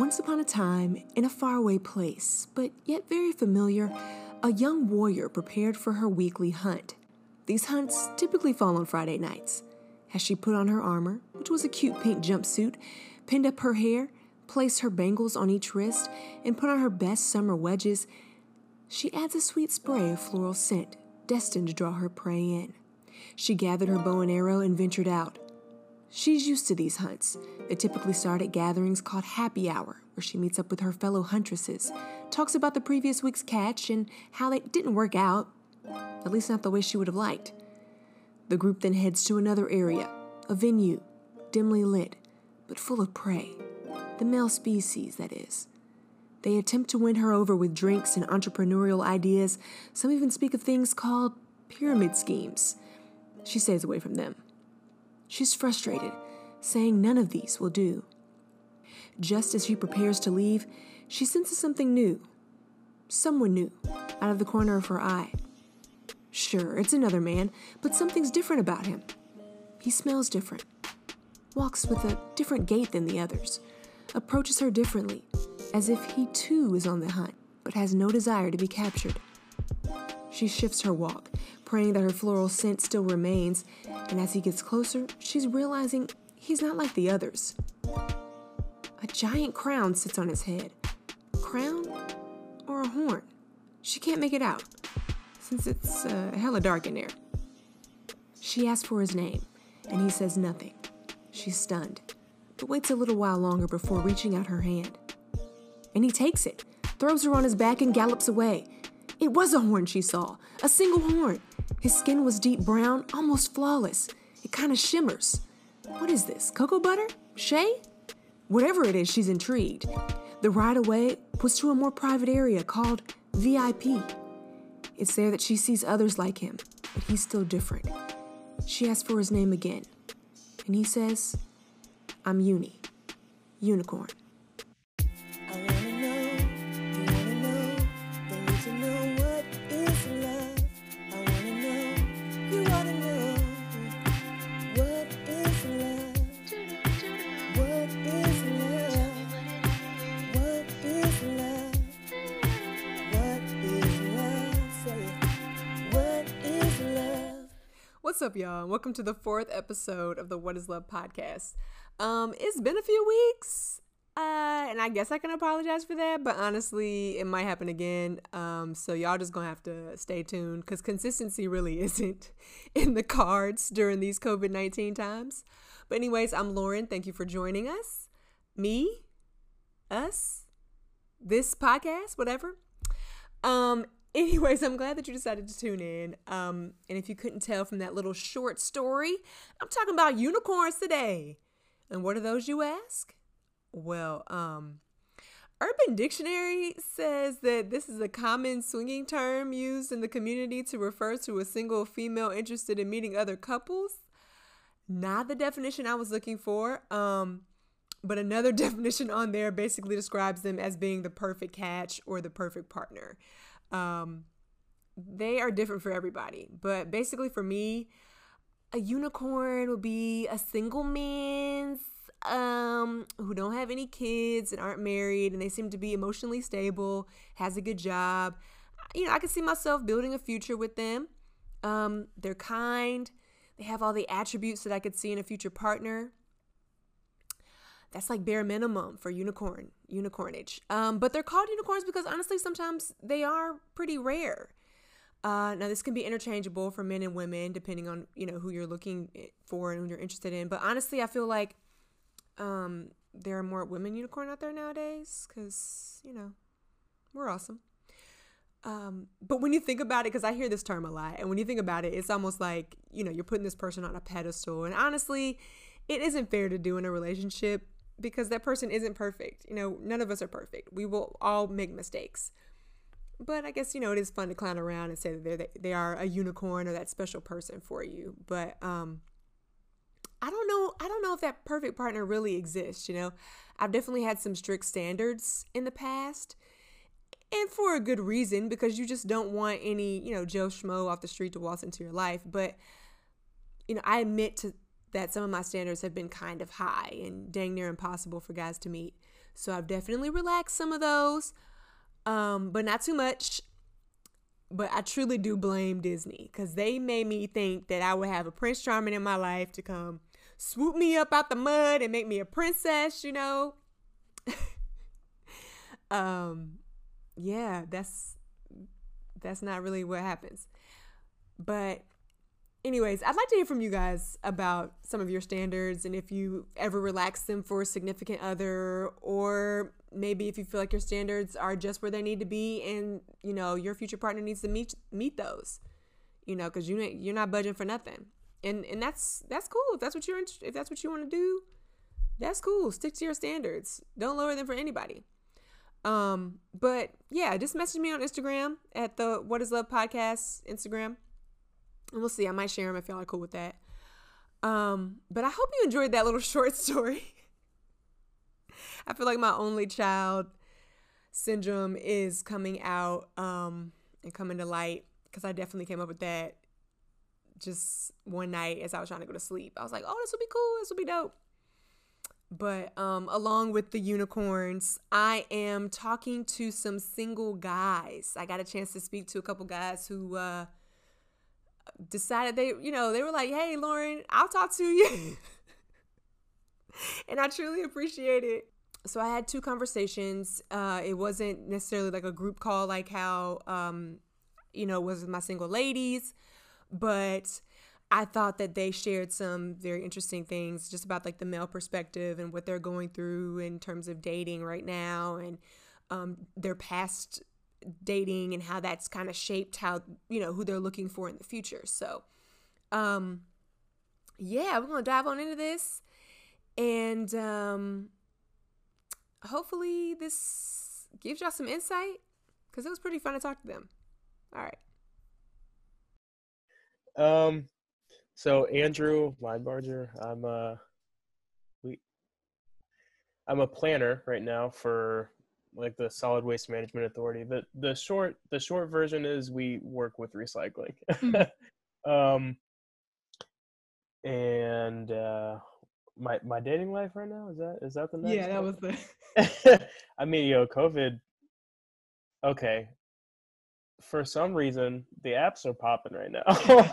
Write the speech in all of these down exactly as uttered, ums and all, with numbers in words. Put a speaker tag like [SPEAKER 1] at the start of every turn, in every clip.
[SPEAKER 1] Once upon a time, in a faraway place, but yet very familiar, a young warrior prepared for her weekly hunt. These hunts typically fall on Friday nights. As she put on her armor, which was a cute pink jumpsuit, pinned up her hair, placed her bangles on each wrist, and put on her best summer wedges, she adds a sweet spray of floral scent, destined to draw her prey in. She gathered her bow and arrow and ventured out. She's used to these hunts. They typically start at gatherings called happy hour, where she meets up with her fellow huntresses, talks about the previous week's catch and how they didn't work out, at least not the way she would have liked. The group then heads to another area, a venue, dimly lit, but full of prey. The male species, that is. They attempt to win her over with drinks and entrepreneurial ideas. Some even speak of things called pyramid schemes. She stays away from them. She's frustrated, saying none of these will do. Just as she prepares to leave, she senses something new. Someone new, out of the corner of her eye. Sure, it's another man, but something's different about him. He smells different, walks with a different gait than the others, approaches her differently, as if he too is on the hunt, but has no desire to be captured. She shifts her walk, praying that her floral scent still remains, and as he gets closer, she's realizing he's not like the others. A giant crown sits on his head. Crown or a horn? She can't make it out, since it's uh, hella dark in there. She asks for his name, and he says nothing. She's stunned, but waits a little while longer before reaching out her hand. And he takes it, throws her on his back, and gallops away. It was a horn she saw, a single horn. His skin was deep brown, almost flawless. It kind of shimmers. What is this, cocoa butter? Shea? Whatever it is, she's intrigued. The ride away was to a more private area called V I P. It's there that she sees others like him, but he's still different. She asks for his name again, and he says, I'm Uni, Unicorn. What's up, y'all? Welcome to the fourth episode of the What is Love podcast. Um, it's been a few weeks, uh, and I guess I can apologize for that, but honestly, it might happen again. Um, so y'all just gonna have to stay tuned because consistency really isn't in the cards during these covid nineteen times. But anyways, I'm Lauren. Thank you for joining us. Me, us, this podcast, whatever. Um, Anyways, I'm glad that you decided to tune in. Um, and if you couldn't tell from that little short story, I'm talking about unicorns today. And what are those, you ask? Well, um, Urban Dictionary says that this is a common swinging term used in the community to refer to a single female interested in meeting other couples. Not the definition I was looking for. Um, but another definition on there basically describes them as being the perfect catch or the perfect partner. Um, they are different for everybody, but basically for me, a unicorn would be a single man, um, who don't have any kids and aren't married, and they seem to be emotionally stable, has a good job. You know, I can see myself building a future with them. Um, they're kind. They have all the attributes that I could see in a future partner. That's like bare minimum for unicorn, unicornage. Um, but they're called unicorns because honestly, sometimes they are pretty rare. Uh, now this can be interchangeable for men and women, depending on, you know, who you're looking for and who you're interested in. But honestly, I feel like, um, there are more women unicorn out there nowadays because, you know, we're awesome. Um, but when you think about it, because I hear this term a lot, and when you think about it, it's almost like, you know, you're putting this person on a pedestal. And honestly, it isn't fair to do in a relationship, because that person isn't perfect. You know, none of us are perfect. We will all make mistakes. But I guess, you know, it is fun to clown around and say that they're, they are a unicorn or that special person for you. But um, I don't know. I don't know if that perfect partner really exists. You know, I've definitely had some strict standards in the past, and for a good reason, because you just don't want any, you know, Joe Schmo off the street to waltz into your life. But, you know, I admit to that some of my standards have been kind of high and dang near impossible for guys to meet. So I've definitely relaxed some of those, um, but not too much. But I truly do blame Disney because they made me think that I would have a Prince Charming in my life to come swoop me up out the mud and make me a princess, you know. um, yeah, that's that's not really what happens. But anyways, I'd like to hear from you guys about some of your standards and if you ever relax them for a significant other, or maybe if you feel like your standards are just where they need to be and, you know, your future partner needs to meet meet those, you know, because you, you're not budging for nothing. And and that's that's cool. If that's what you're if that's what you want to do, that's cool. Stick to your standards. Don't lower them for anybody. Um, but yeah, just message me on Instagram at the What Is Love Podcast Instagram. And we'll see. I might share them if y'all are cool with that. Um, but I hope you enjoyed that little short story. I feel like my only child syndrome is coming out um, and coming to light because I definitely came up with that just one night as I was trying to go to sleep. I was like, oh, this will be cool. This will be dope. But um, along with the unicorns, I am talking to some single guys. I got a chance to speak to a couple guys who uh, decided they, you know, they were like, hey, Lauren, I'll talk to you. And I truly appreciate it. So I had two conversations. Uh, it wasn't necessarily like a group call like how, um, you know, was with my single ladies, but I thought that they shared some very interesting things just about like the male perspective and what they're going through in terms of dating right now and um, their past dating and how that's kind of shaped how, you know, who they're looking for in the future. So, um, yeah, we're going to dive on into this and um, hopefully this gives y'all some insight because it was pretty fun to talk to them. All right.
[SPEAKER 2] Um, so Andrew Linebarger, I'm a, we, I'm a planner right now for like the Solid Waste Management Authority. The, the short, the short version is we work with recycling. Mm-hmm. um, and, uh, my, my dating life right now, is that, is that the next?
[SPEAKER 1] Yeah, that was the,
[SPEAKER 2] I mean, you know, COVID. Okay. For some reason, the apps are popping right now.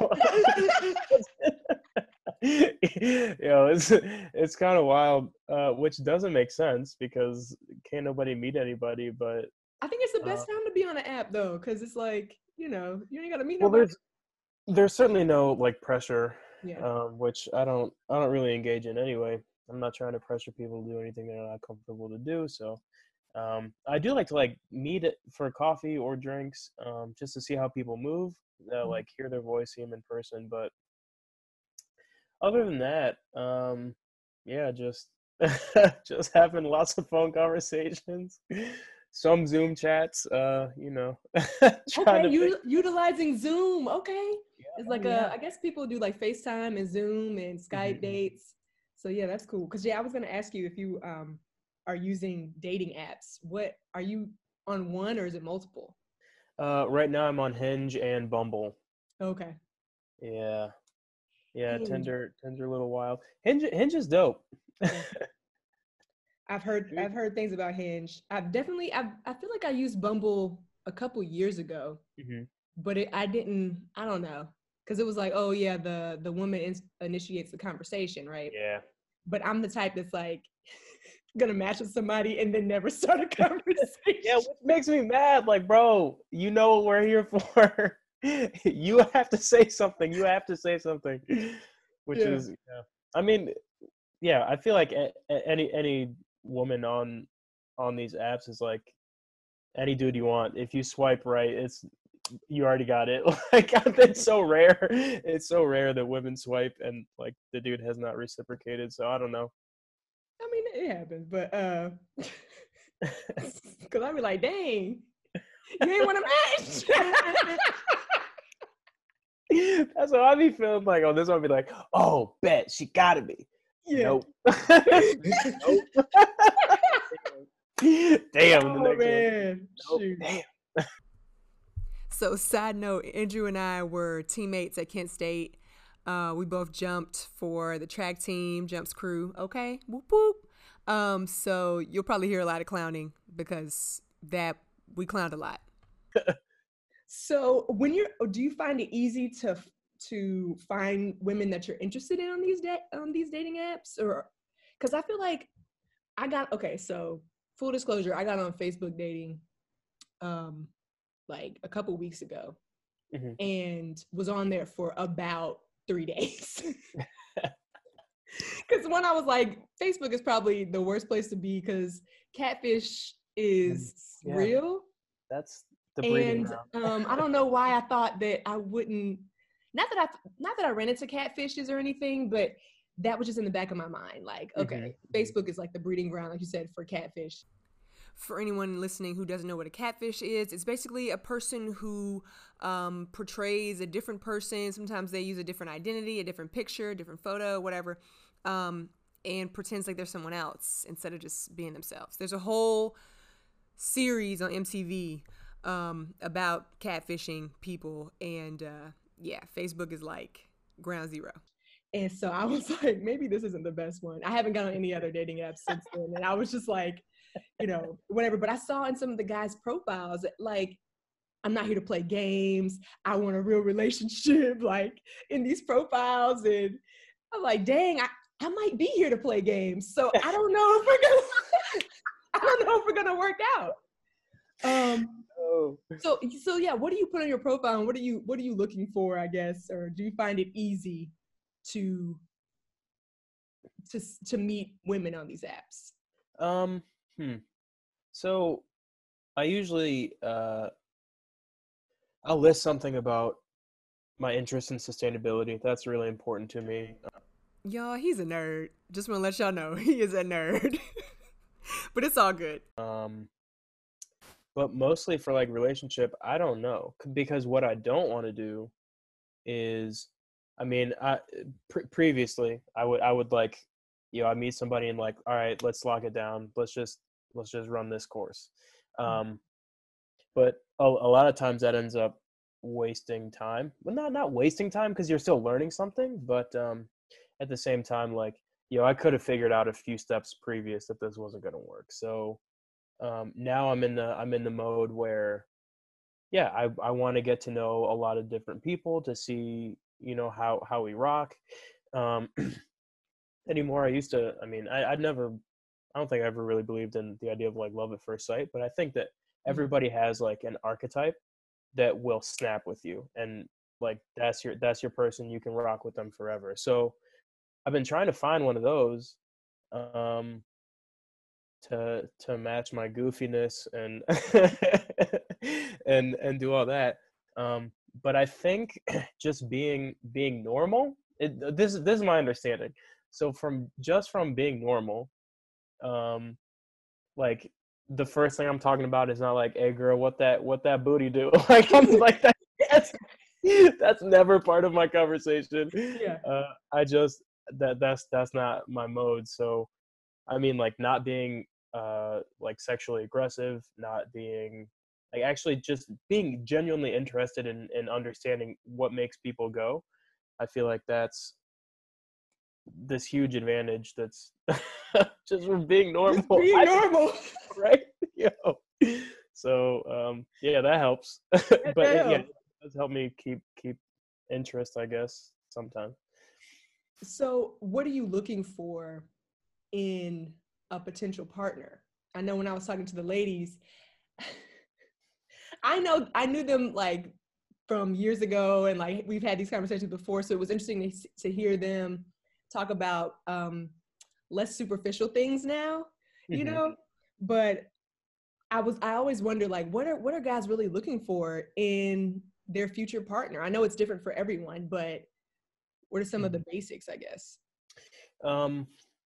[SPEAKER 2] You know, it's it's kind of wild, uh, which doesn't make sense because can't nobody meet anybody. But
[SPEAKER 1] I think it's the best uh, time to be on an app though, because it's like, you know, you ain't gotta meet
[SPEAKER 2] well,
[SPEAKER 1] nobody.
[SPEAKER 2] There's there's certainly no like pressure,
[SPEAKER 1] yeah.
[SPEAKER 2] um, which I don't I don't really engage in anyway. I'm not trying to pressure people to do anything they're not comfortable to do. So. Um, I do like to like meet it for coffee or drinks, um, just to see how people move, uh, like hear their voice, see them in person. But other than that, um, yeah, just just having lots of phone conversations, some Zoom chats, uh, you know.
[SPEAKER 1] Okay, u- utilizing Zoom. Okay,
[SPEAKER 2] yeah,
[SPEAKER 1] it's like
[SPEAKER 2] yeah.
[SPEAKER 1] a. I guess people do like FaceTime and Zoom and Skype mm-hmm. dates. So yeah, that's cool. Cause yeah, I was gonna ask you if you um. are using dating apps. What are you on one or is it multiple?
[SPEAKER 2] Uh, right now I'm on Hinge and Bumble.
[SPEAKER 1] Okay.
[SPEAKER 2] Yeah. Yeah. Hinge. Tinder, Tinder a little wild. Hinge, Hinge is dope.
[SPEAKER 1] Yeah. I've heard, I've heard things about Hinge. I've definitely, I've, I feel like I used Bumble a couple years ago, mm-hmm. but it, I didn't, I don't know. Cause it was like, oh yeah, the, the woman in, initiates the conversation. Right.
[SPEAKER 2] Yeah.
[SPEAKER 1] But I'm the type that's like, gonna match with somebody and then never start a conversation.
[SPEAKER 2] Yeah, which makes me mad. Like, bro, you know what we're here for. You have to say something. You have to say something. Which yeah. is, yeah. I mean, yeah, I feel like a, a, any any woman on on these apps is like any dude you want. If you swipe right, it's you already got it. Like, it's so rare. It's so rare that women swipe and like the dude has not reciprocated. So I don't know.
[SPEAKER 1] I mean, it happens, but uh, because I'd be like, dang, you ain't want to match.
[SPEAKER 2] That's what I be feeling like. Oh, this one be like, oh, bet she gotta be.
[SPEAKER 1] Yeah.
[SPEAKER 2] Nope. Nope. Damn.
[SPEAKER 1] Oh,
[SPEAKER 2] the next
[SPEAKER 1] man.
[SPEAKER 2] Nope. Damn.
[SPEAKER 1] So, side note, Andrew and I were teammates at Kent State. Uh, we both jumped for the track team, jumps crew. Okay, whoop whoop. Um, so you'll probably hear a lot of clowning because that we clowned a lot.
[SPEAKER 3] So when you're, do you find it easy to to find women that you're interested in on these da- on these dating apps, or because I feel like I got okay. So full disclosure, I got on Facebook dating, um, like a couple weeks ago, mm-hmm. and was on there for about three days. Because when I was like, Facebook is probably the worst place to be because catfish is yeah. real.
[SPEAKER 2] That's the breeding
[SPEAKER 3] and um, I don't know why I thought that I wouldn't. Not that I not that I ran into catfishes or anything, but that was just in the back of my mind. Like, okay, mm-hmm. Facebook is like the breeding ground, like you said, for catfish.
[SPEAKER 1] For anyone listening who doesn't know what a catfish is, it's basically a person who um, portrays a different person. Sometimes they use a different identity, a different picture, a different photo, whatever, um, and pretends like they're someone else instead of just being themselves. There's a whole series on M T V um, about catfishing people, and uh, yeah, Facebook is like ground zero.
[SPEAKER 3] And so I was like, maybe this isn't the best one. I haven't got on any other dating apps since then, and I was just like, you know, whatever. But I saw in some of the guys' profiles, like, I'm not here to play games. I want a real relationship, like, in these profiles. And I'm like, dang, I, I might be here to play games. So I don't know if we're gonna, I don't know if we're gonna work out. Um. Oh. So so yeah, what do you put on your profile, and what are you what are you looking for, I guess, or do you find it easy to to to meet women on these apps?
[SPEAKER 2] Um. Hmm. So, I usually uh, I'll list something about my interest in sustainability. That's really important to me.
[SPEAKER 1] Y'all, he's a nerd. Just want to let y'all know he is a nerd. But it's all good.
[SPEAKER 2] Um, but mostly for like relationship, I don't know, because what I don't want to do is, I mean, I pre- previously I would I would like, you know, I meet somebody and like, all right, let's lock it down. Let's just let's just run this course. Um, but a, a lot of times that ends up wasting time. Well, not not wasting time because you're still learning something, but um, at the same time, like, you know, I could have figured out a few steps previous that this wasn't going to work. So um, now I'm in the I'm in the mode where, yeah, I I want to get to know a lot of different people to see, you know, how how we rock. Um, anymore, I used to. I mean, I I'd never. I don't think I ever really believed in the idea of like love at first sight, but I think that everybody has like an archetype that will snap with you, and like that's your that's your person. You can rock with them forever. So I've been trying to find one of those um, to to match my goofiness and and and do all that. Um, but I think just being being normal. It, this this is my understanding. So from just from being normal, um, like the first thing I'm talking about is not like, hey girl, what that what that booty do? Like I'm like that. That's, that's never part of my conversation.
[SPEAKER 3] Yeah.
[SPEAKER 2] Uh, I just that that's that's not my mode. So I mean, like not being uh like sexually aggressive, not being like actually just being genuinely interested in in understanding what makes people go. I feel like that's this huge advantage that's just from being normal.
[SPEAKER 3] Just being
[SPEAKER 2] I,
[SPEAKER 3] normal.
[SPEAKER 2] Right? Yo. So um yeah, that helps. But it, yeah, it does help me keep keep interest, I guess, sometimes.
[SPEAKER 3] So what are you looking for in a potential partner? I know when I was talking to the ladies, I know I knew them like from years ago, and like we've had these conversations before, so it was interesting to, to hear them talk about um, less superficial things now, you mm-hmm. know. But I was I always wonder like what are what are guys really looking for in their future partner? I know it's different for everyone, but what are some mm-hmm. of the basics, I guess?
[SPEAKER 2] Um.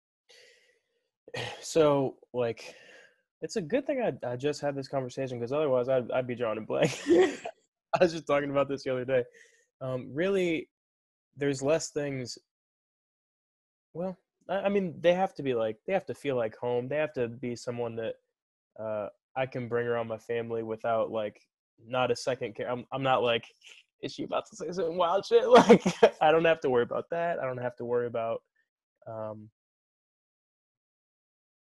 [SPEAKER 2] So like, it's a good thing I I just had this conversation because otherwise I'd I'd be drawing a blank. I was just talking about this the other day. Um, really, there's less things. Well, I, I mean, they have to be like, they have to feel like home. They have to be someone that uh, I can bring around my family without like, not a second care. I'm, I'm not like, is she about to say some wild shit? Like, I don't have to worry about that. I don't have to worry about, um,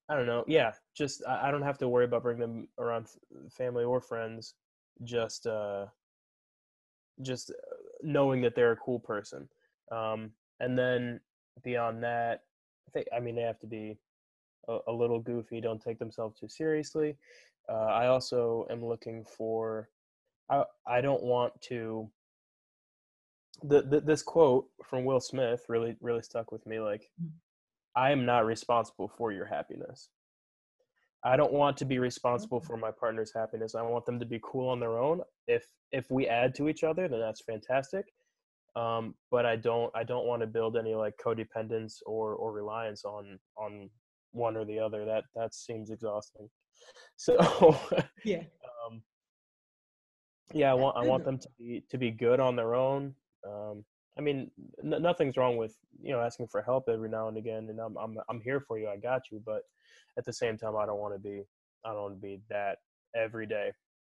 [SPEAKER 2] I don't know. Yeah, just I, I don't have to worry about bringing them around f- family or friends. Just uh, just uh, knowing that they're a cool person. Um, and then beyond that, I think I mean they have to be a, a little goofy. Don't take themselves too seriously. Uh, I also am looking for. I I don't want to. The, the this quote from Will Smith really really stuck with me. Like, I am not responsible for your happiness. I don't want to be responsible for my partner's happiness. I want them to be cool on their own. If if we add to each other, then that's fantastic. Um, but I don't I don't want to build any like codependence or or reliance on on one or the other. That that seems exhausting. So
[SPEAKER 3] Yeah.
[SPEAKER 2] um, yeah, I
[SPEAKER 3] That's
[SPEAKER 2] want I
[SPEAKER 3] good
[SPEAKER 2] want
[SPEAKER 3] though.
[SPEAKER 2] them to be to be good on their own. Um, I mean, n- nothing's wrong with you know asking for help every now and again, and I'm I'm I'm here for you. I got you, but at the same time, I don't want to be I don't want to be that every day.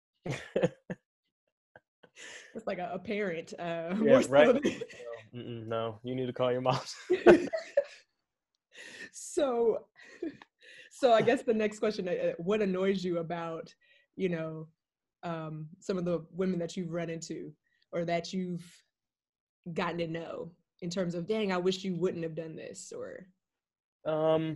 [SPEAKER 3] It's like a, a parent, uh,
[SPEAKER 2] Yeah,
[SPEAKER 3] more
[SPEAKER 2] right.
[SPEAKER 3] so than
[SPEAKER 2] No, mm-mm, no, you need to call your mom.
[SPEAKER 3] so so I guess the next question, uh, what annoys you about, you know, um, some of the women that you've run into or that you've gotten to know in terms of, dang, I wish you wouldn't have done this, or
[SPEAKER 2] um.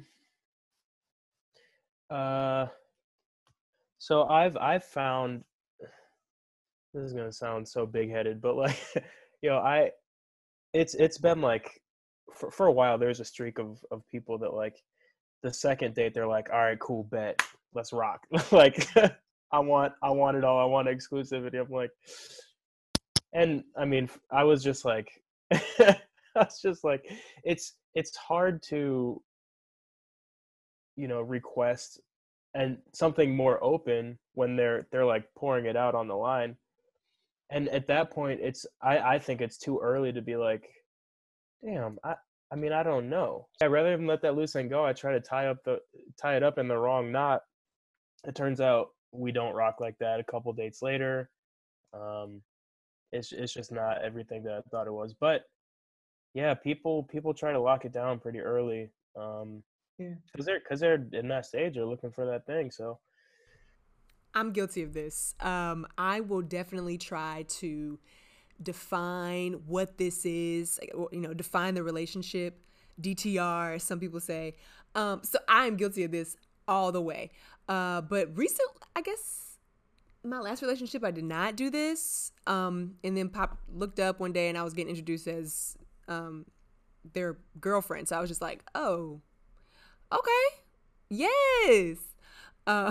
[SPEAKER 2] Uh. So I've I've found this is gonna sound so big headed, but like, you know, I it's it's been like for for a while. There's a streak of of people that like the second date they're like, all right, cool, bet, let's rock. Like, I want I want it all. I want exclusivity. I'm like, and I mean, I was just like, I was just like, it's it's hard to you know request and something more open when they're they're like pouring it out on the line. And at that point, it's I I think it's too early to be like, damn, I I mean, I don't know. I rather than let that loose end go, I try to tie up the tie it up in the wrong knot. It turns out we don't rock like that a couple dates later. Um, it's it's just not everything that I thought it was. But yeah, people people try to lock it down pretty early. Um,
[SPEAKER 3] yeah.
[SPEAKER 2] because they're because they're in that stage, they're looking for that thing. So
[SPEAKER 1] I'm guilty of this. Um, I will definitely try to define what this is, like, or, you know, define the relationship, D T R, as some people say. Um, so I'm guilty of this all the way. Uh, but recent, I guess my last relationship, I did not do this. Um, and then pop looked up one day and I was getting introduced as um, their girlfriend. So I was just like, oh, okay, yes. Uh,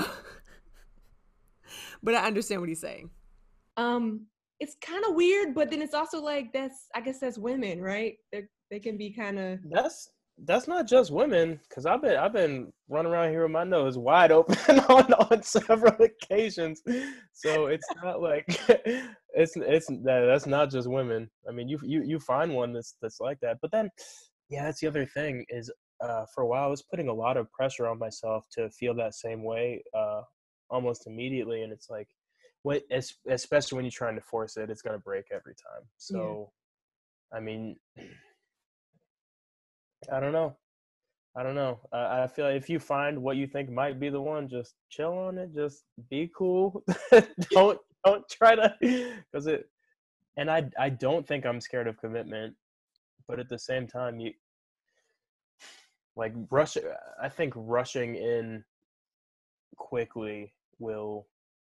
[SPEAKER 1] but I understand what he's saying.
[SPEAKER 3] Um, it's kind of weird, but then it's also like, that's, I guess that's women, right? They they can be kind of,
[SPEAKER 2] that's that's not just women, because I've been I've been running around here with my nose wide open on on several occasions. So it's not like it's it's that that's not just women. I mean, you you you find one that's that's like that, but then yeah, that's the other thing is uh, for a while I was putting a lot of pressure on myself to feel that same way uh, almost immediately, and it's like, what especially when you're trying to force it, it's gonna break every time.
[SPEAKER 3] yeah.
[SPEAKER 2] So I mean, I don't know. I don't know. I, I feel like if you find what you think might be the one, just chill on it. Just be cool. don't don't try to, because it. And I I don't think I'm scared of commitment, but at the same time, you like rush. I think rushing in quickly will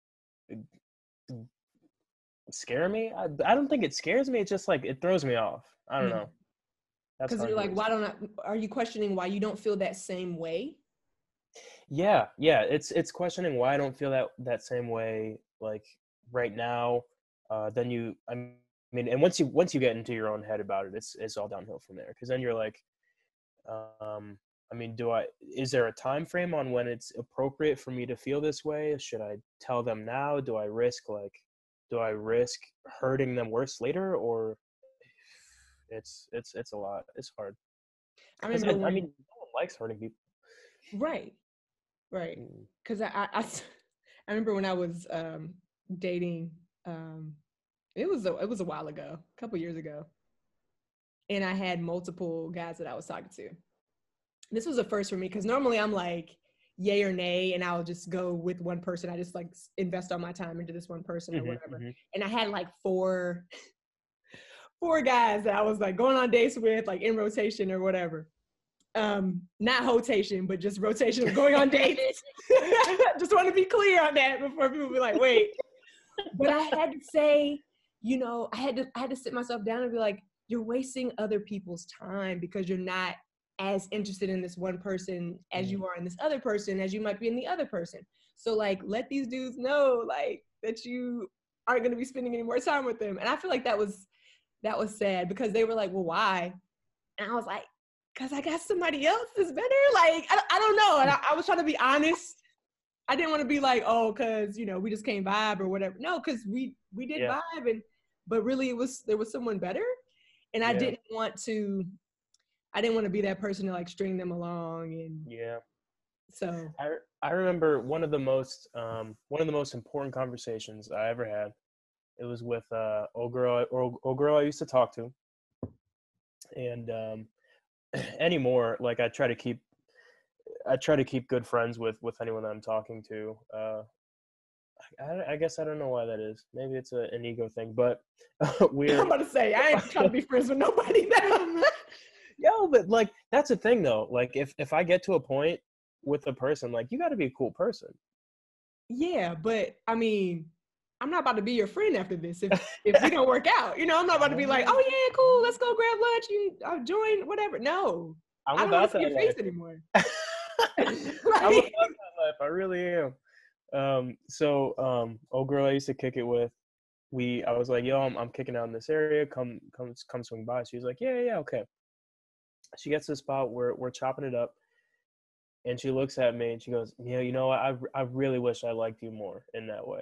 [SPEAKER 2] scare me. I I don't think it scares me. It's just like it throws me off. I don't
[SPEAKER 3] Yeah.
[SPEAKER 2] know. That's
[SPEAKER 3] Because
[SPEAKER 2] hard
[SPEAKER 3] you're
[SPEAKER 2] to
[SPEAKER 3] like, why
[SPEAKER 2] explain.
[SPEAKER 3] don't I, are you questioning why you don't feel that same way?
[SPEAKER 2] Yeah, yeah. It's it's questioning why I don't feel that that same way like right now. Uh, then you, I mean, and once you once you get into your own head about it, it's it's all downhill from there. Because then you're like, um, I mean, do I? Is there a time frame on when it's appropriate for me to feel this way? Should I tell them now? Do I risk like, do I risk hurting them worse later? Or it's it's it's a lot. It's hard.
[SPEAKER 3] I
[SPEAKER 2] Because
[SPEAKER 3] remember
[SPEAKER 2] I I mean,
[SPEAKER 3] when,
[SPEAKER 2] no one likes hurting people.
[SPEAKER 3] right, right.
[SPEAKER 2] Mm.
[SPEAKER 3] Because I, I, I, I remember when I was um, dating, um, it was a, it was a while ago, a couple years ago, and I had multiple guys that I was talking to. This was a first for me because normally I'm like, yay or nay, and I'll just go with one person. I just like invest all my time into this one person or
[SPEAKER 2] Mm-hmm,
[SPEAKER 3] whatever.
[SPEAKER 2] mm-hmm.
[SPEAKER 3] And I had like four, four guys that I was like going on dates with, like in rotation or whatever. Um, not rotation, but just rotation of going on dates. Just want to be clear on that before people be like, wait. But I had to say, you know, I had to I had to sit myself down and be like, you're wasting other people's time because you're not as interested in this one person as you are in this other person as you might be in the other person. So like, let these dudes know like that you aren't going to be spending any more time with them. And I feel like that was that was sad because they were like, well, why? And I was like, because I got somebody else that's better. Like, I, I don't know. And I, I was trying to be honest. I didn't want to be like, oh, because, you know, we just can't vibe or whatever. No, because we we did
[SPEAKER 2] Yeah.
[SPEAKER 3] vibe. And but really it was there was someone better. And I
[SPEAKER 2] Yeah.
[SPEAKER 3] didn't want to I didn't want to be that person to like string them along. And
[SPEAKER 2] Yeah.
[SPEAKER 3] so
[SPEAKER 2] I I remember one of the most um one of the most important conversations I ever had. It was with uh old girl old, old girl I used to talk to, and um anymore like I try to keep I try to keep good friends with with anyone that I'm talking to. Uh, I, I guess I don't know why that is. Maybe it's a, an ego thing, but we're
[SPEAKER 3] I'm about to say I ain't trying to be friends with nobody now.
[SPEAKER 2] yo, but like that's the thing though. Like if if I get to a point with a person, like you got to be a cool person.
[SPEAKER 3] Yeah, but I mean, I'm not about to be your friend after this if if we don't work out. You know, I'm not about to be like, oh yeah, cool, let's go grab lunch. You uh, join whatever. No,
[SPEAKER 2] I'm
[SPEAKER 3] I don't
[SPEAKER 2] about
[SPEAKER 3] want to see
[SPEAKER 2] that
[SPEAKER 3] your face
[SPEAKER 2] life.
[SPEAKER 3] anymore.
[SPEAKER 2] I'm
[SPEAKER 3] Like,
[SPEAKER 2] about that life. I really am. Um, so um, old girl I used to kick it with. We I was like, yo, I'm I'm kicking out in this area. Come come come swing by. She was like, yeah yeah yeah, okay. She gets to the spot where we're chopping it up, and she looks at me and she goes, yeah, you know what? I I really wish I liked you more in that way.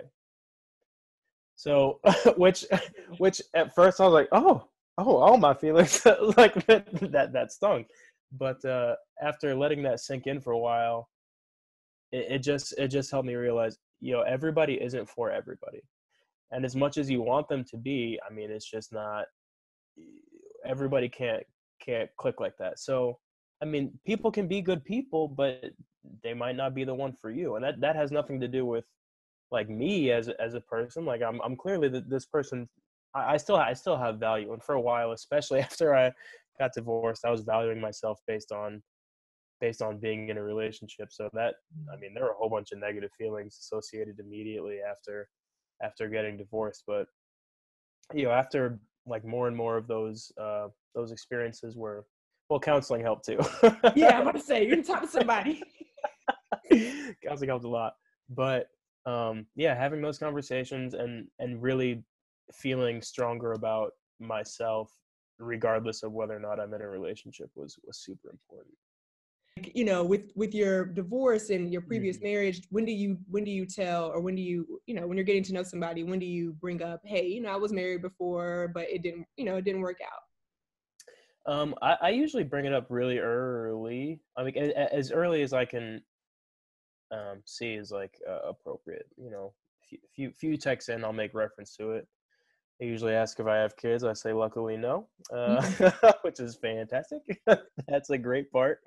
[SPEAKER 2] So, which which at first I was like, oh oh all my feelings like that that, that stung, but uh, after letting that sink in for a while, it, it just it just helped me realize, you know, everybody isn't for everybody, and as much as you want them to be, I mean, it's just not. Everybody can't can't click like that. So, I mean, people can be good people, but they might not be the one for you, and that that has nothing to do with like me as as a person. Like I'm I'm clearly the, this person. I, I still I still have value, and for a while, especially after I got divorced, I was valuing myself based on based on being in a relationship. So that, I mean, there were a whole bunch of negative feelings associated immediately after after getting divorced. But you know, after like more and more of those uh, those experiences were, well, counseling helped too.
[SPEAKER 3] yeah, I'm about to say you can talk to somebody.
[SPEAKER 2] Counseling helped a lot, but um, yeah, having those conversations and and really feeling stronger about myself, regardless of whether or not I'm in a relationship, was was super important.
[SPEAKER 3] You know, with with your divorce and your previous
[SPEAKER 2] Mhm.
[SPEAKER 3] marriage, when do you when do you tell, or when do you you know when you're getting to know somebody, when do you bring up, hey, you know, I was married before, but it didn't you know it didn't work out?
[SPEAKER 2] Um, I, I usually bring it up really early. I mean, a- as early as I can um, see is like uh, appropriate. You know, few, few few texts in, I'll make reference to it. I usually ask if I have kids. I say, luckily, no, uh, which is fantastic. That's a great part.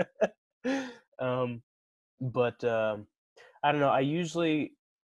[SPEAKER 2] um, but um, I don't know. I usually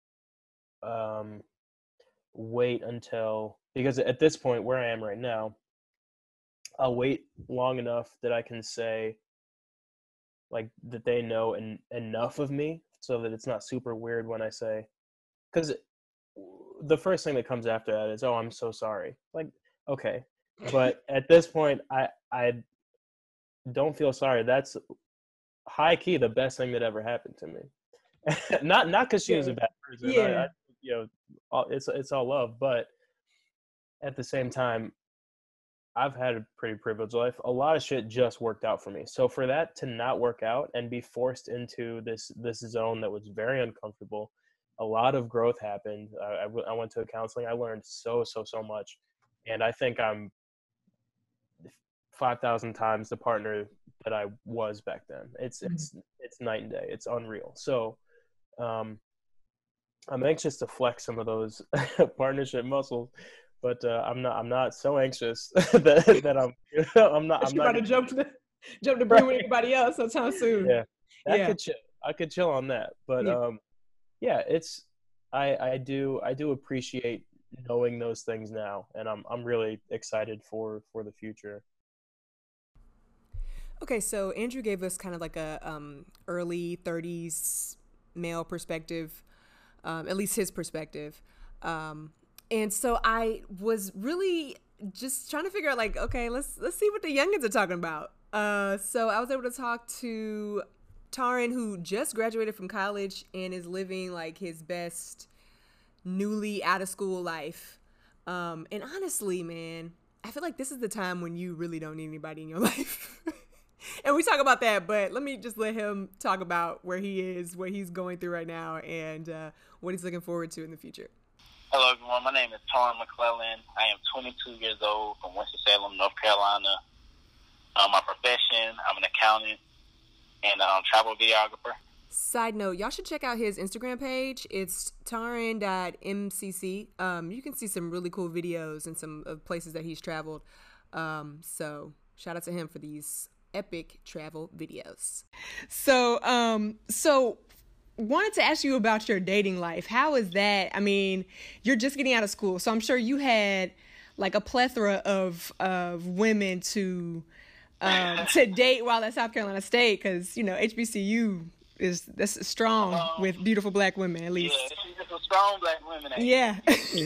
[SPEAKER 2] um, wait until, because at this point where I am right now, I'll wait long enough that I can say, like, that they know en- enough of me so that it's not super weird when I say, because the first thing that comes after that is, oh, I'm so sorry. Like, okay. But at this point, I, I don't feel sorry. That's high key the best thing that ever happened to me. not not because she was a
[SPEAKER 3] Yeah.
[SPEAKER 2] bad person. I,
[SPEAKER 3] Yeah.
[SPEAKER 2] I, you know, all, it's it's all love, but at the same time, I've had a pretty privileged life. A lot of shit just worked out for me. So for that to not work out and be forced into this this zone that was very uncomfortable, a lot of growth happened. I, I, w- I went to a counseling. I learned so so so much, and I think I'm five thousand times the partner that I was back then. It's
[SPEAKER 3] Mhm.
[SPEAKER 2] it's it's night and day. It's unreal. So um, I'm anxious to flex some of those partnership muscles, but uh, I'm not. I'm not so anxious that that I'm. I'm not. I'm
[SPEAKER 3] She about
[SPEAKER 2] not
[SPEAKER 3] to
[SPEAKER 2] gonna.
[SPEAKER 3] jump to the jump to bring with
[SPEAKER 2] Right.
[SPEAKER 3] anybody else sometime soon.
[SPEAKER 2] Yeah, that
[SPEAKER 3] Yeah.
[SPEAKER 2] could chill. I could chill on that. But
[SPEAKER 1] Yeah.
[SPEAKER 2] um, yeah, it's I I do I do appreciate knowing those things now, and I'm I'm really excited for for the future.
[SPEAKER 1] Okay, so Andrew gave us kind of like a um, early thirties male perspective, um, at least his perspective. Um, and so I was really just trying to figure out, like, okay, let's let's see what the youngins are talking about. Uh, so I was able to talk to Taran, who just graduated from college and is living like his best newly out of school life. Um, and honestly, man, I feel like this is the time when you really don't need anybody in your life. And we talk about that, but let me just let him talk about where he is, what he's going through right now, and uh, what he's looking forward to in the future.
[SPEAKER 4] Hello, everyone. My name is Taran McClellan. I am twenty-two years old from Winston-Salem, North Carolina. Uh, my profession, I'm an accountant and um, travel videographer.
[SPEAKER 1] Side note, y'all should check out his Instagram page. It's taran dot m c c. Um, you can see some really cool videos and some of places that he's traveled. Um, so shout out to him for these epic travel videos. So, um, so wanted to ask you about your dating life. How is that? I mean, you're just getting out of school, so I'm sure you had like a plethora of of women to um, to date while at South Carolina State, because you know H B C U is that's strong um, with beautiful black women, at least.
[SPEAKER 4] Yeah, she's just a strong black women.
[SPEAKER 1] Yeah.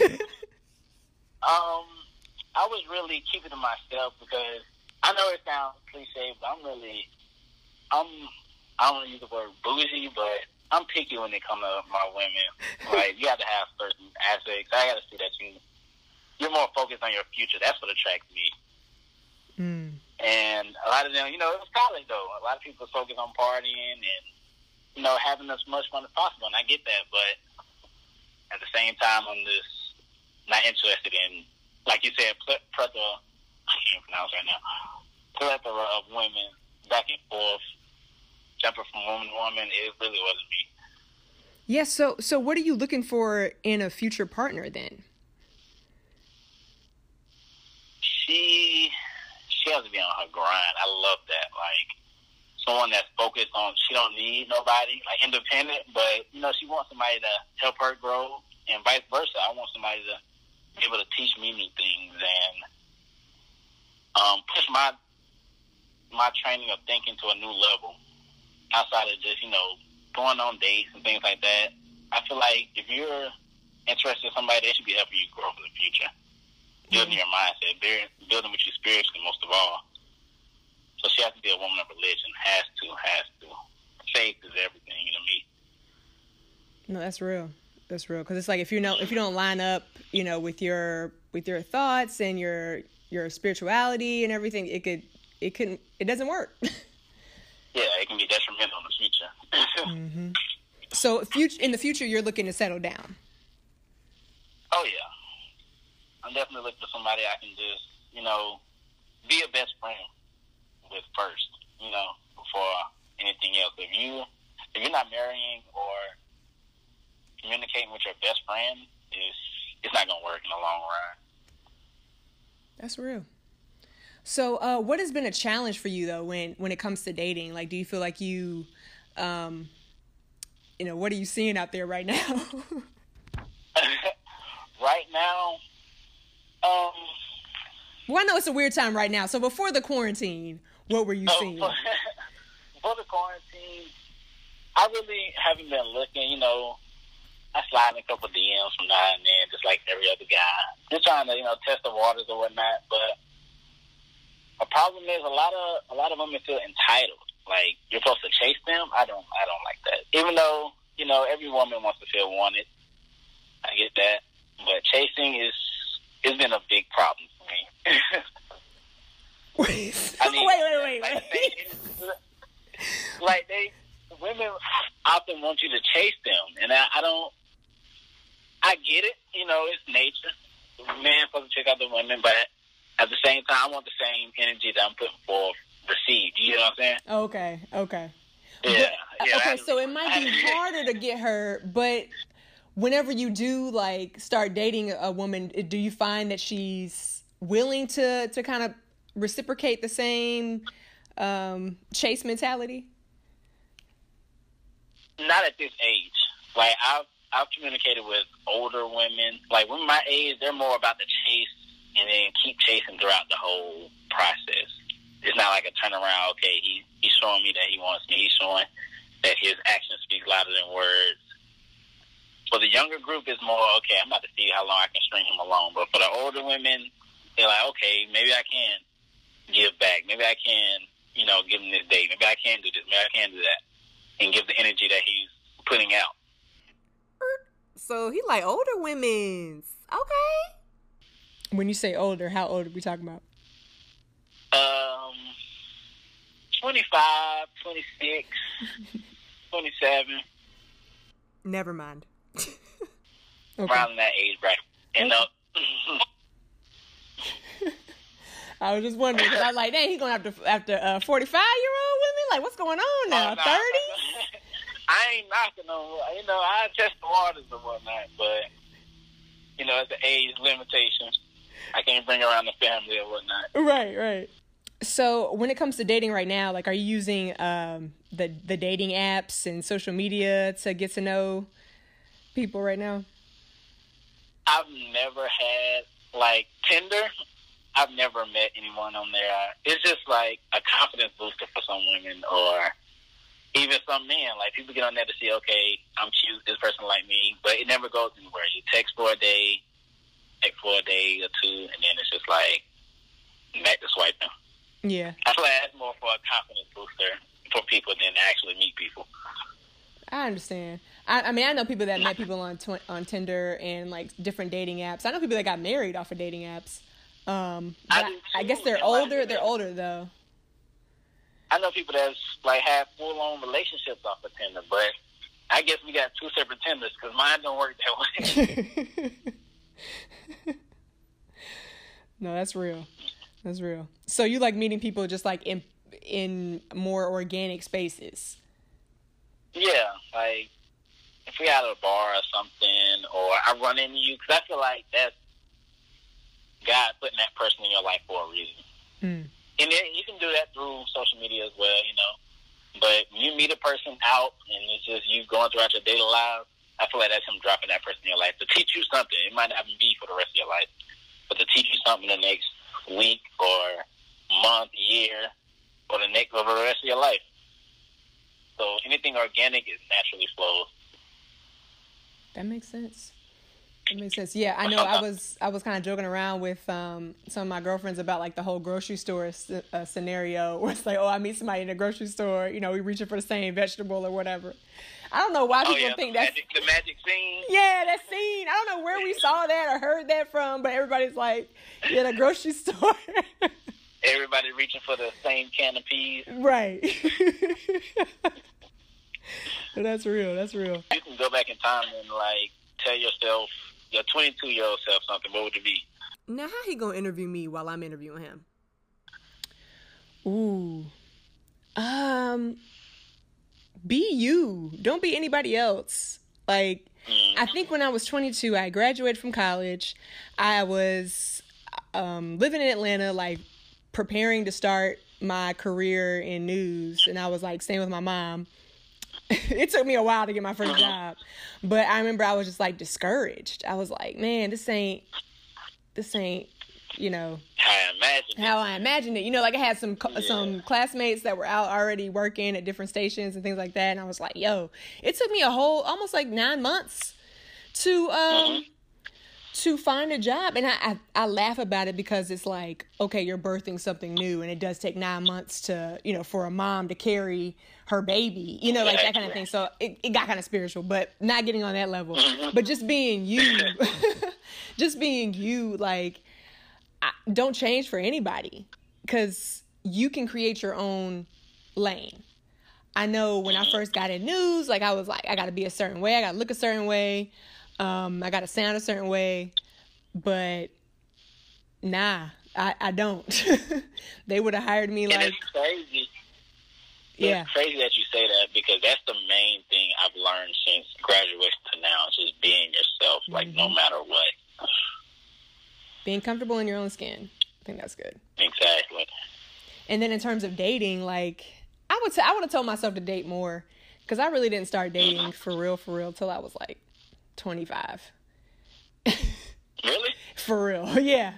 [SPEAKER 4] um, I was really keeping to myself because I know it sounds cliche, but I'm really, I'm, I don't want to use the word bougie, but I'm picky when it comes to my women. Like, you have to have certain aspects. I got to see that you, you're more focused on your future. That's what attracts me.
[SPEAKER 1] Mm.
[SPEAKER 4] And a lot of them, you know, it was college, though. A lot of people focus on partying and, you know, having as much fun as possible, and I get that. But at the same time, I'm just not interested in, like you said, plethora, I can't pronounce right now, plethora of women back and forth, jumping from woman to woman. It really wasn't me.
[SPEAKER 1] Yeah, so so what are you looking for in a future partner then?
[SPEAKER 4] She she has to be on her grind. I love that. Like, someone that's focused on, she don't need nobody, like independent, but, you know, she wants somebody to help her grow, and vice versa. I want somebody to be able to teach me new things and um, push my my training of thinking to a new level outside of just, you know, going on dates and things like that. I feel like if you're interested in somebody, they should be helping you grow for the future. Building your mindset, building with you spiritually, most of all. So she has to be a woman of religion. Has to, has to. Faith is everything, you know me.
[SPEAKER 1] No, that's real. That's real. Because it's like if you know if you don't line up, you know, with your with your thoughts and your your spirituality and everything, it could it couldn't it doesn't work.
[SPEAKER 4] Yeah, it can be detrimental in the future.
[SPEAKER 1] Mm-hmm. So, future in the future, you're looking to settle down.
[SPEAKER 4] Oh yeah, I'm definitely looking for somebody I can just, you know, be a best friend with first, you know, before anything else. If you if you're not marrying or communicating with your best friend, it's it's not gonna work in the long run.
[SPEAKER 1] That's real. So, uh, what has been a challenge for you though when when it comes to dating? Like, do you feel like you, um, you know, what are you seeing out there right now?
[SPEAKER 4] Right now, um.
[SPEAKER 1] Well, I know it's a weird time right now. So before the quarantine, what were you
[SPEAKER 4] oh,
[SPEAKER 1] seeing?
[SPEAKER 4] Before the quarantine, I really haven't been looking. You know, I slide in a couple of D Ms from now and then, just like every other guy. Just trying to, you know, test the waters or whatnot. But a problem is a lot of a lot of women feel entitled. Like, you're supposed to chase them. I don't. I don't like that. Even though, you know, every woman wants to feel wanted. I get that. But chasing is it's been a big problem for me.
[SPEAKER 1] wait,
[SPEAKER 4] I mean,
[SPEAKER 1] wait, wait, wait,
[SPEAKER 4] like,
[SPEAKER 1] wait.
[SPEAKER 4] They, like they, women often want you to chase them, and I, I don't. I get it, you know, it's nature. Men supposed to check out the women, but at the same time, I want the same energy that I'm putting forth received. You know what I'm saying?
[SPEAKER 1] Okay, okay.
[SPEAKER 4] Yeah.
[SPEAKER 1] But,
[SPEAKER 4] yeah
[SPEAKER 1] okay,
[SPEAKER 4] I,
[SPEAKER 1] so it might be harder to get her, but whenever you do like start dating a woman, do you find that she's willing to to kind of reciprocate the same um, chase mentality?
[SPEAKER 4] not at this age. Like, I've, I've communicated with older women. Like, women my age, they're more about the chase and then keep chasing throughout the whole process. It's not like a turnaround, okay, he, he's showing me that he wants me. He's showing that his actions speak louder than words. For the younger group, it's more, okay, I'm about to see how long I can string him along. But for the older women, they're like, okay, maybe I can give back. Maybe I can, you know, give him this date. Maybe I can do this. Maybe I can do that. And give the energy that he's putting out.
[SPEAKER 1] So he like older women's. Okay.
[SPEAKER 3] When you say older, how old are we talking about?
[SPEAKER 4] Um, twenty-five, twenty-six, twenty-seven.
[SPEAKER 1] Never mind.
[SPEAKER 3] Okay.
[SPEAKER 4] Around that age bracket. And uh,
[SPEAKER 3] I was just wondering, because I was like, dang, he's going after after uh, forty-five-year-old women? Like, what's going on now?
[SPEAKER 4] oh, nah,
[SPEAKER 3] thirty?
[SPEAKER 4] I ain't knocking on, you know, I test the waters and whatnot, but, you know, it's the age limitations. I can't bring around the family or whatnot.
[SPEAKER 3] Right, right. So when it comes to dating right now, like, are you using um, the the dating apps and social media to get to know people right now?
[SPEAKER 4] I've never had, like, Tinder. I've never met anyone on there. It's just, like, a confidence booster for some women or even some men. Like, people get on there to see, okay, I'm cute, this person like me, but it never goes anywhere. You text for a day, text for a day or two, and then it's just, like, back to swiping.
[SPEAKER 3] Yeah.
[SPEAKER 4] I feel like that's more for a confidence booster for people than to actually meet people.
[SPEAKER 3] I understand. I, I mean, I know people that met people on tw- on Tinder and, like, different dating apps. I know people that got married off of dating apps. Um, but
[SPEAKER 4] I,
[SPEAKER 3] I, I guess they're older. They're older, though.
[SPEAKER 4] I know people that's, like, have full-on relationships off of Tinder, but I guess we got two separate Tinders because mine don't work that way.
[SPEAKER 3] No, that's real. That's real. So you like meeting people just, like, in in more organic spaces?
[SPEAKER 4] Yeah, like, if we at a bar or something, or I run into you, because I feel like that's God putting that person in your life for a reason.
[SPEAKER 3] Mm.
[SPEAKER 4] And then you can do that through social media as well, you know. But when you meet a person out and it's just you going throughout your daily life, I feel like that's him dropping that person in your life to teach you something. It might not even be for the rest of your life, but to teach you something the next week or month, year, or the next or the rest of your life. So anything organic is naturally flows.
[SPEAKER 3] That makes sense. That makes sense. Yeah, I know. I was I was kind of joking around with um, some of my girlfriends about, like, the whole grocery store c- uh, scenario where it's like, oh, I meet somebody in a grocery store, you know, we reaching for the same vegetable or whatever. I don't know why people
[SPEAKER 4] oh, yeah,
[SPEAKER 3] think
[SPEAKER 4] the
[SPEAKER 3] that's...
[SPEAKER 4] magic, the magic scene.
[SPEAKER 3] Yeah, that scene. I don't know where we saw that or heard that from, but everybody's like, yeah, the grocery store.
[SPEAKER 4] Everybody reaching for the same can of peas.
[SPEAKER 3] Right. That's real. That's real.
[SPEAKER 4] You can go back in time and, like, tell yourself, your twenty-two-year-old self something. What would it be?
[SPEAKER 1] Now, how he gonna interview me while I'm interviewing him?
[SPEAKER 3] Ooh. Um, be you. Don't be anybody else. Like, I think when I was twenty-two, I graduated from college. I was um, living in Atlanta, like, preparing to start my career in news. And I was, like, staying with my mom. It took me a while to get my first job. But I remember I was just, like, discouraged. I was like, man, this ain't, this ain't, you know,
[SPEAKER 4] How I imagined
[SPEAKER 3] how
[SPEAKER 4] it.
[SPEAKER 3] I imagined it. You know, like, I had some
[SPEAKER 4] Yeah.
[SPEAKER 3] some classmates that were out already working at different stations and things like that. And I was like, yo, it took me a whole, almost like nine months to, um,
[SPEAKER 4] Mhm.
[SPEAKER 3] to find a job. And I, I, I laugh about it because it's like, okay, you're birthing something new and it does take nine months to, you know, for a mom to carry her baby, you know, like that kind of thing. So it, it got kind of spiritual, but not getting on that level, but just being you, just being you, like, I, don't change for anybody because you can create your own lane. I know when I first got in news, like, I was like, I got to be a certain way. I got to look a certain way. Um, I got to sound a certain way, but nah, I, I don't. They would have hired me
[SPEAKER 4] And
[SPEAKER 3] like,
[SPEAKER 4] it's crazy.
[SPEAKER 3] yeah,
[SPEAKER 4] It's crazy that you say that because that's the main thing I've learned since graduation to now. Is just being yourself, like, no matter what.
[SPEAKER 3] being comfortable in your own skin. I think that's good.
[SPEAKER 4] Exactly.
[SPEAKER 3] And then in terms of dating, like, I would say I would have told myself to date more
[SPEAKER 1] Because I really didn't start dating for real, for real, till I was like twenty-five.
[SPEAKER 4] Really?
[SPEAKER 1] For real, yeah.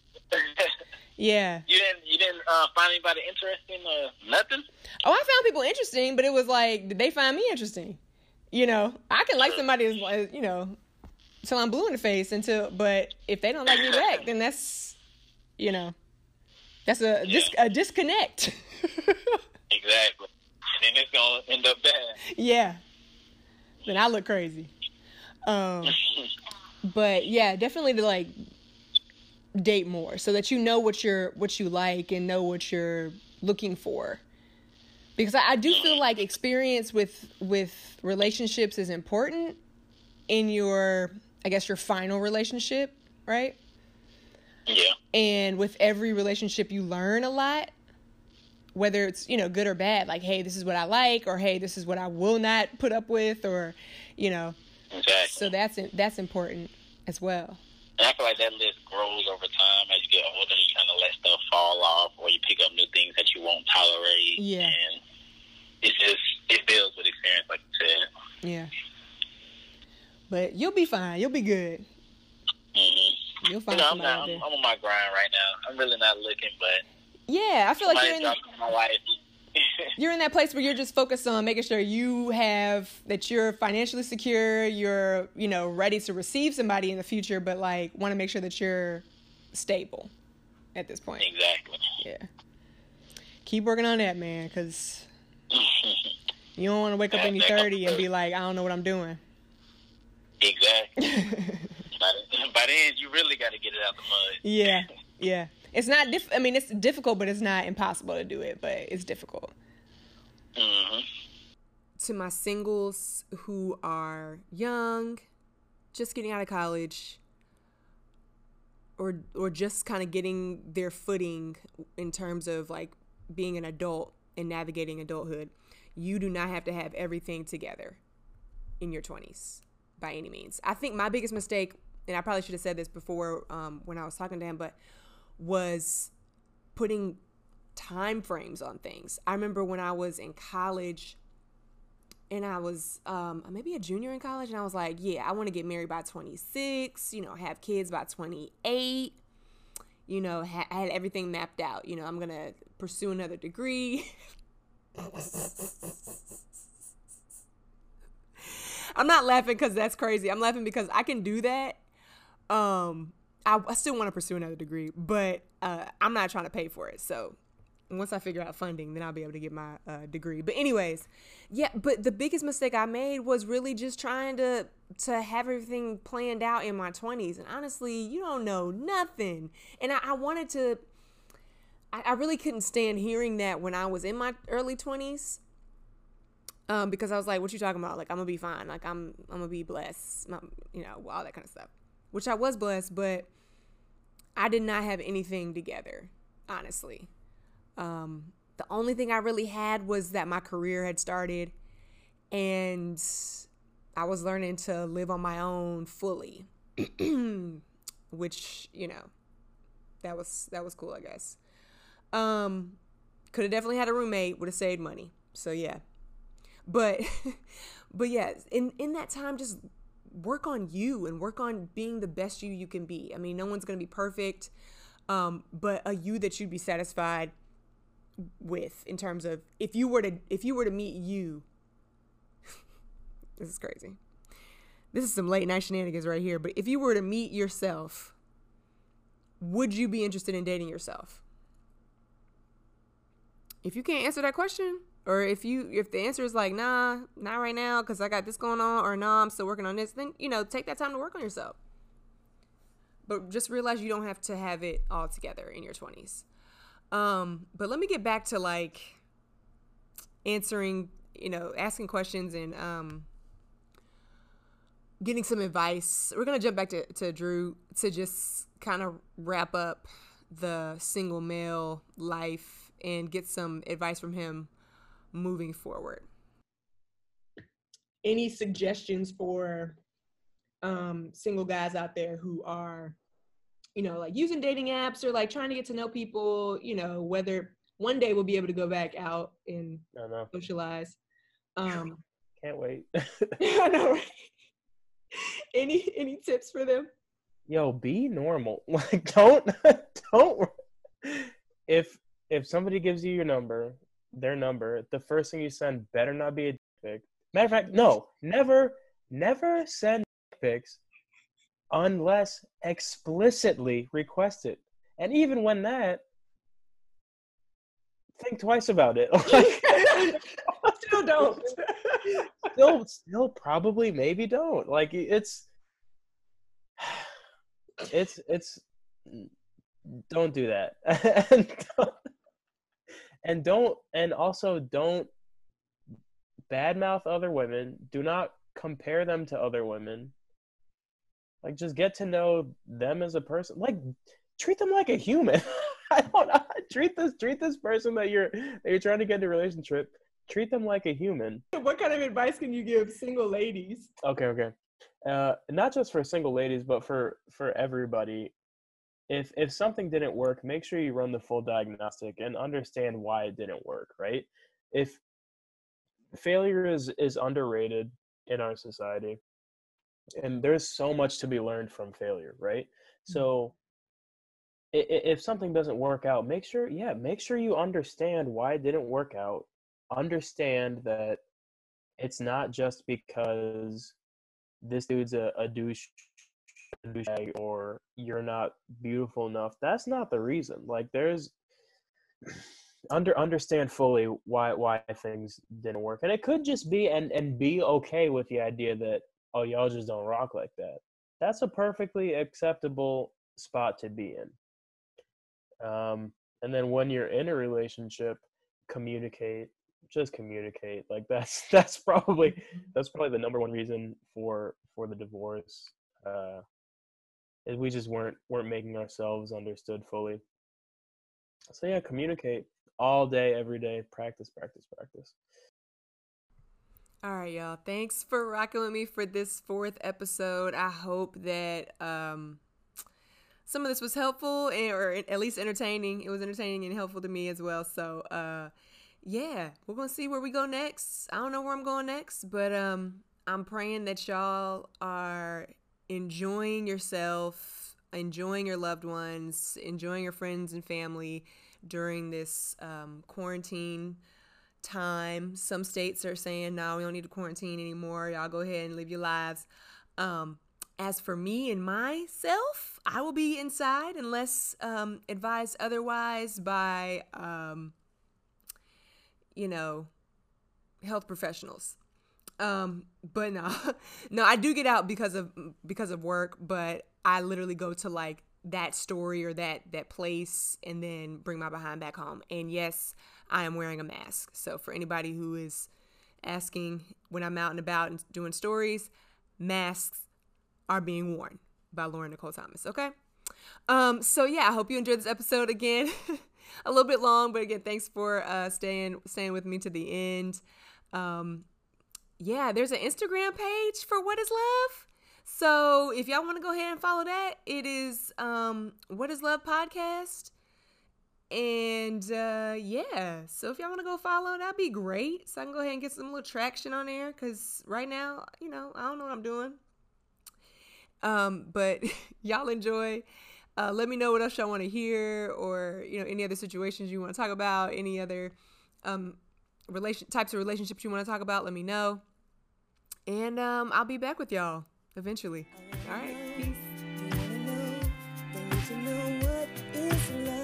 [SPEAKER 1] Yeah.
[SPEAKER 4] You didn't you didn't uh, find anybody interesting or nothing?
[SPEAKER 1] Oh, I found people interesting, but it was like, did they find me interesting? You know, I can like somebody as, as you know, till I'm blue in the face until, but if they don't like me back, then that's, you know, that's a,
[SPEAKER 4] Yeah.
[SPEAKER 1] dis- a disconnect.
[SPEAKER 4] Exactly. And then it's gonna end up bad.
[SPEAKER 1] Yeah. Then I look crazy. Um, but yeah, definitely to like date more so that you know what you're, what you like and know what you're looking for. Because I, I do feel like experience with, with relationships is important in your, I guess, your final relationship, right?
[SPEAKER 4] Yeah.
[SPEAKER 1] And with every relationship, you learn a lot, whether it's, you know, good or bad. Like, hey, this is what I like, or hey, this is what I will not put up with, or, you know.
[SPEAKER 4] Exactly.
[SPEAKER 1] So that's that's important as well.
[SPEAKER 4] And I feel like that list grows over time as you get older. You kind of let stuff fall off, or you pick up new things that you won't tolerate.
[SPEAKER 1] Yeah.
[SPEAKER 4] And it's just it builds with experience, like you said.
[SPEAKER 1] Yeah. But you'll be fine. You'll be good.
[SPEAKER 4] Mm-hmm.
[SPEAKER 1] You'll find
[SPEAKER 4] You know, I'm,
[SPEAKER 1] somebody
[SPEAKER 4] not,
[SPEAKER 1] out
[SPEAKER 4] I'm,
[SPEAKER 1] there.
[SPEAKER 4] I'm on my grind right now. I'm really not looking, but
[SPEAKER 1] Yeah, I feel like you're
[SPEAKER 4] somebody
[SPEAKER 1] in,
[SPEAKER 4] dropped in my life.
[SPEAKER 1] you're in that place where you're just focused on making sure you have, that you're financially secure, you're, you know, ready to receive somebody in the future, but like want to make sure that you're stable at this point.
[SPEAKER 4] Exactly.
[SPEAKER 1] Yeah. Keep working on that, man, because you don't want to wake up in your thirty and be like, I don't know what I'm doing.
[SPEAKER 4] Exactly. by, the, by the end, you really got to get it out the mud.
[SPEAKER 1] Yeah, yeah. It's not, diff- I mean, it's difficult, but it's not impossible to do it, but it's difficult.
[SPEAKER 4] Mm-hmm.
[SPEAKER 1] To my singles who are young, just getting out of college, or or just kind of getting their footing in terms of like being an adult and navigating adulthood, you do not have to have everything together in your twenties by any means. I think my biggest mistake, and I probably should have said this before um, when I was talking to him, but was putting time frames on things. I remember when I was in college and I was um, maybe a junior in college, and I was like, yeah, I want to get married by twenty-six, you know, have kids by twenty-eight, you know, ha- I had everything mapped out. You know, I'm going to pursue another degree. I'm not laughing because that's crazy. I'm laughing because I can do that. Um, I, I still want to pursue another degree, but uh, I'm not trying to pay for it. So once I figure out funding, then I'll be able to get my uh, degree. But anyways, yeah, but the biggest mistake I made was really just trying to to have everything planned out in my twenties. And honestly, you don't know nothing. And I, I wanted to, I, I really couldn't stand hearing that when I was in my early twenties. Um, because I was like, what you talking about? Like, I'm gonna be fine. Like, I'm, I'm gonna be blessed, my, you know, all that kind of stuff, which I was blessed, but I did not have anything together, honestly. Um, the only thing I really had was that my career had started and I was learning to live on my own fully, which, you know, that was, that was cool, I guess. Um, could have definitely had a roommate, would have saved money. So yeah. But, but yeah, in, in that time, just work on you and work on being the best you you can be. I mean, no one's going to be perfect, um, but a you that you'd be satisfied with in terms of if you were to, if you were to meet you, this is crazy. This is some late night shenanigans right here. But if you were to meet yourself, would you be interested in dating yourself? If you can't answer that question, or if you, if the answer is like, nah, not right now, because I got this going on, or nah, I'm still working on this, then, you know, take that time to work on yourself. But just realize you don't have to have it all together in your twenties. Um, but let me get back to like answering, you know, asking questions and um, getting some advice. We're going to jump back to, to Drew to just kind of wrap up the single male life and get some advice from him moving forward.
[SPEAKER 3] Any suggestions for um, single guys out there who are, you know, like using dating apps or like trying to get to know people, you know, whether one day we'll be able to go back out and
[SPEAKER 2] I know.
[SPEAKER 3] socialize. Um,
[SPEAKER 2] Can't wait.
[SPEAKER 3] I know, right? Any any tips for them?
[SPEAKER 2] Yo, be normal. Like, don't don't. If if somebody gives you your number, their number, the first thing you send better not be a dick pic. Matter of fact, no, never, never send dick pics unless explicitly requested. And even when that, think twice about it. Like,
[SPEAKER 3] Still don't.
[SPEAKER 2] still, still probably maybe don't. Like, it's, it's, it's. Don't do that. and, don't, and don't, and also don't badmouth other women. Do not compare them to other women. Like, just get to know them as a person. Like, treat them like a human. I don't know. Treat this, treat this person that you're that you're trying to get in a relationship. Treat them like a human.
[SPEAKER 3] What kind of advice can you give single ladies?
[SPEAKER 2] Okay, okay. Uh, not just for single ladies, but for for everybody. If if something didn't work, make sure you run the full diagnostic and understand why it didn't work. Right? If failure is is underrated in our society, and there's so much to be learned from failure, right? So if something doesn't work out, make sure, yeah, make sure you understand why it didn't work out. Understand that it's not just because this dude's a, a douche, a douchebag, or you're not beautiful enough. That's not the reason. Like, there's under understand fully why why things didn't work, and it could just be and and be okay with the idea that, oh, y'all just don't rock like that. That's a perfectly acceptable spot to be in. Um, and then when you're in a relationship, communicate. Just communicate. Like, that's that's probably that's probably the number one reason for for the divorce. Uh, is we just weren't weren't making ourselves understood fully. So yeah, communicate all day, every day. Practice, practice, practice.
[SPEAKER 1] All right, y'all. Thanks for rocking with me for this fourth episode. I hope that um, some of this was helpful and, or at least entertaining. It was entertaining and helpful to me as well. So, uh, yeah, we're going to see where we go next. I don't know where I'm going next, but um, I'm praying that y'all are enjoying yourself, enjoying your loved ones, enjoying your friends and family during this um, quarantine time. Some states are saying, no, we don't need to quarantine anymore. Y'all go ahead and live your lives. Um, as for me and myself, I will be inside unless um, advised otherwise by, um, you know, health professionals. Um, but no, no, I do get out because of because of work, but I literally go to like that story or that that place and then bring my behind back home. And yes, I am wearing a mask. So for anybody who is asking when I'm out and about and doing stories, masks are being worn by Lauren Nicole Thomas. Okay. Um, so yeah, I hope you enjoyed this episode again. A little bit long, but again, thanks for uh, staying staying with me to the end. Um, yeah, there's an Instagram page for What Is Love. So if y'all want to go ahead and follow that, it is um, What Is Love Podcast. And uh, yeah, so if y'all want to go follow, that'd be great. So I can go ahead and get some little traction on there because right now, you know, I don't know what I'm doing. Um, but y'all enjoy. Uh, let me know what else y'all want to hear, or you know, any other situations you want to talk about, any other um, relation types of relationships you want to talk about. Let me know, and um, I'll be back with y'all eventually. All right, peace.